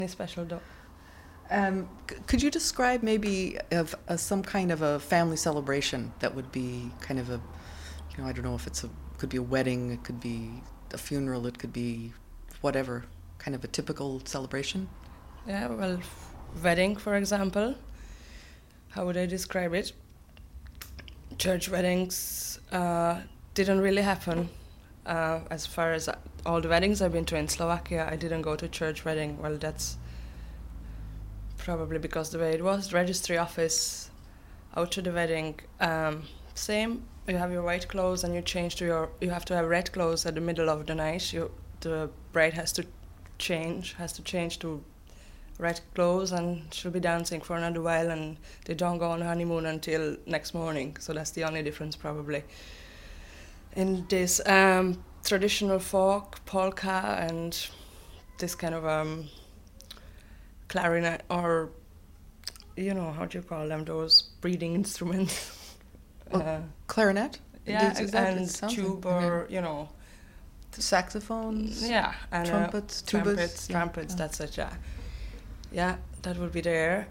Any special dough? Could you describe maybe of some kind of a family celebration that would be kind of a, I don't know if could be a wedding, it could be a funeral, it could be whatever, kind of a typical celebration? Yeah, well, wedding, for example. How would I describe it? Church weddings didn't really happen. As far as all the weddings I've been to in Slovakia, I didn't go to church wedding. Well, that's probably because the way it was. Registry office, out to the wedding. Same, you have your white clothes and you have to have red clothes at the middle of the night. The bride has to change to red clothes and she'll be dancing for another while, and they don't go on honeymoon until next morning. So that's the only difference probably. In this traditional folk, polka, and this kind of clarinet, or how do you call them, those breathing instruments? Clarinet? Yeah, and tube, or saxophones? Yeah, and trumpets, trumpets, that's it, yeah. Yeah, that would be there.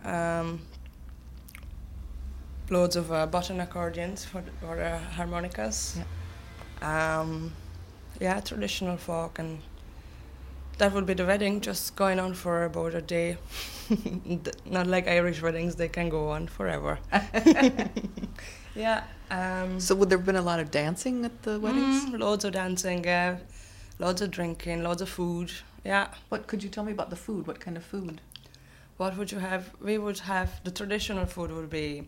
Loads of button accordions for harmonicas. Yeah. Traditional folk, and that would be the wedding, just going on for about a day. Not like Irish weddings, they can go on forever. Yeah. So would there have been a lot of dancing at the weddings? Loads of dancing, loads of drinking, loads of food, yeah. What could you tell me about the food? What kind of food? What would you have? We would have, the traditional food would be,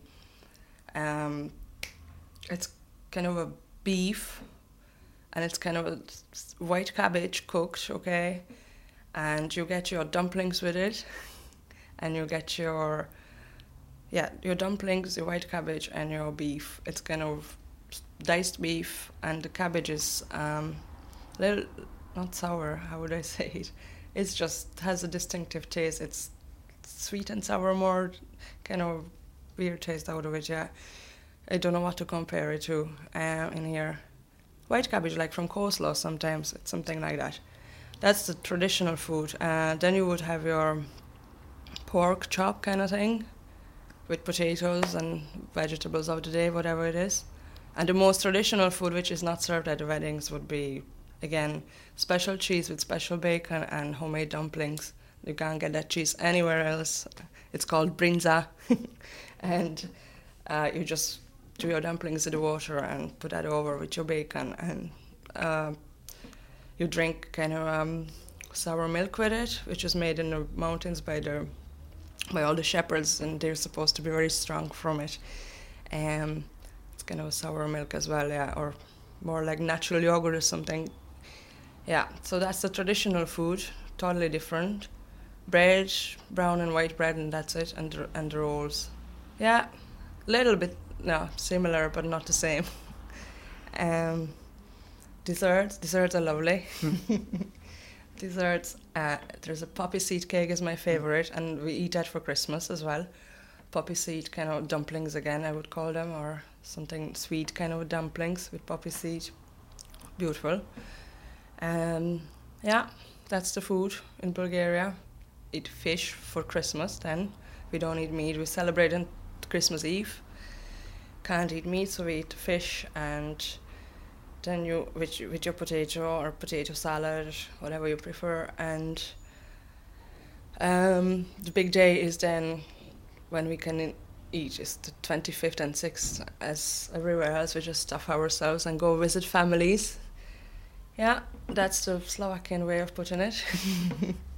it's kind of a beef, and it's kind of a white cabbage cooked, okay? And you get your dumplings with it, and you get your dumplings, your white cabbage, and your beef. It's kind of diced beef, and the cabbage is little, not sour, how would I say it? It's just has a distinctive taste. It's sweet and sour, more kind of weird taste out of it, yeah. I don't know what to compare it to in here. White cabbage, like from coleslaw sometimes, it's something like that. That's the traditional food. Then you would have your pork chop kind of thing, with potatoes and vegetables of the day, whatever it is. And the most traditional food, which is not served at the weddings, would be, again, special cheese with special bacon and homemade dumplings. You can't get that cheese anywhere else. It's called brinza. And you just do your dumplings in the water and put that over with your bacon. And you drink kind of sour milk with it, which is made in the mountains by all the shepherds, and they're supposed to be very strong from it. It's kind of a sour milk as well, yeah, or more like natural yogurt or something. Yeah, so that's the traditional food, totally different. Bread, brown and white bread, and that's it, and the rolls. Yeah, little bit, similar, but not the same. Desserts are lovely. Desserts, there's a poppy seed cake is my favorite, and we eat that for Christmas as well. Poppy seed kind of dumplings again, I would call them, or something sweet kind of dumplings with poppy seed. Beautiful. Yeah, that's the food in Bulgaria. Eat fish for Christmas then. We don't eat meat. We celebrate on Christmas Eve. Can't eat meat, so we eat fish, and then you with your potato or potato salad, whatever you prefer. And the big day is then when we can eat. Is the 25th and 6th. As everywhere else, we just stuff ourselves and go visit families. Yeah, that's the Slovakian way of putting it.